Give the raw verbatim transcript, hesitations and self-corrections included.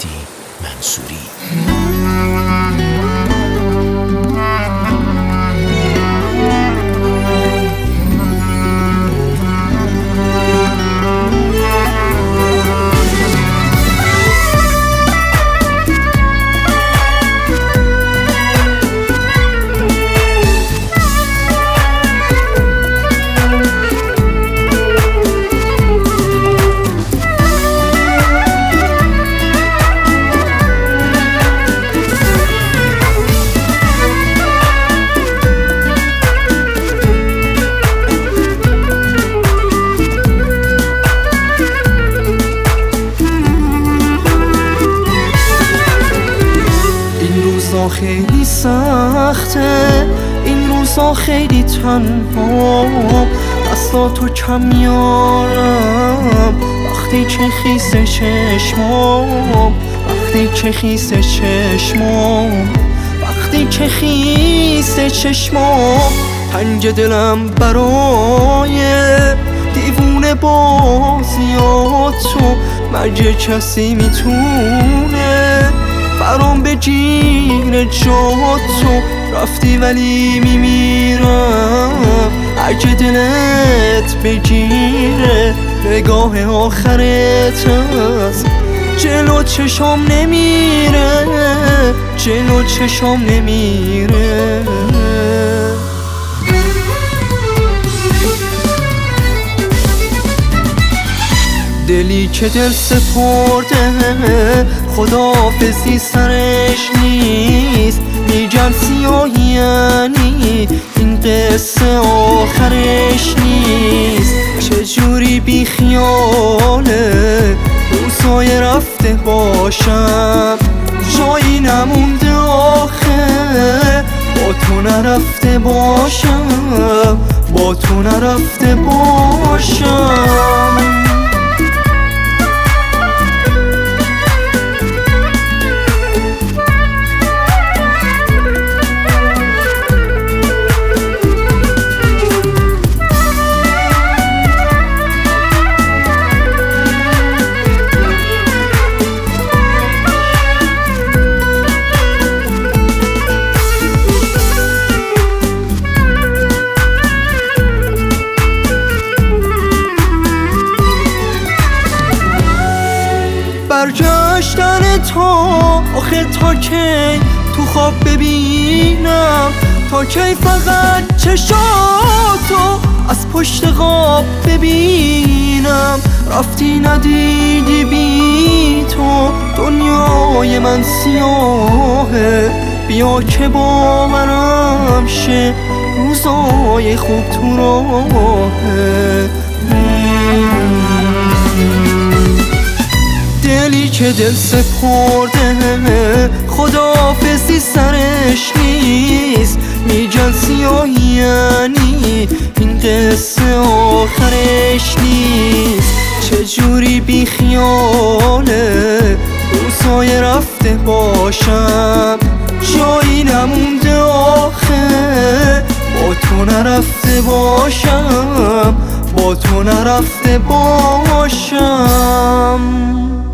مهدی منصوری. خیلی سخته این روزا، خیلی تنها دستاتو کم میارم وقتی که خیسه چشمام، وقتی که خیسه چشمام، وقتی که خیسه چشمام. تنگ دلم برای دیوونه بازیاتو، مگه کسی میتونه برام بگیره جاتو؟ رفتی ولی میمیرم اگه دلت بگیره. نگاه آخرت از جلو چشام نمیره، جلو چشام نمیره. دلی که دل سپرده خداحافظی سرش نیست، میگم سیاهی یعنی این قصه آخرش نیست. چجوری بی خیاله روزای رفته باشم، جایی نمونده آخه با تو نرفته باشم، با تو نرفته باشم. برگشتن تو آخه تا کی تو خواب ببینم؟ تا کی فقط چشاتو از پشت خواب ببینم؟ رفتی ندیدی بی تو دنیای من سیاهه، بیا که باورم شه روزای خوب تو راهه. دلی که دل سپرده خداحافظی سرش نیست، میگن سیاهی یعنی این قصه آخرش نیست. چجوری بی خیاله روزای رفته باشم، جایی نمونده آخه با تو نرفته باشم، با تو نرفته باشم.